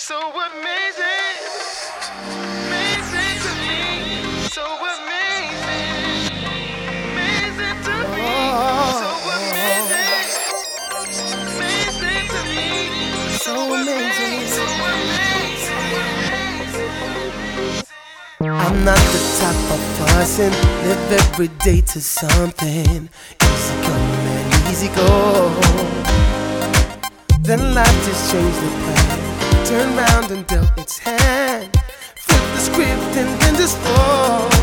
so amazing, amazing to me, so amazing, amazing to me, so amazing, amazing to me, so amazing, so amazing. I'm not the type of person live every day to something. Easy come and easy go. Then life just changed the plan, turned round and dealt its hand, flipped the script and then just fall.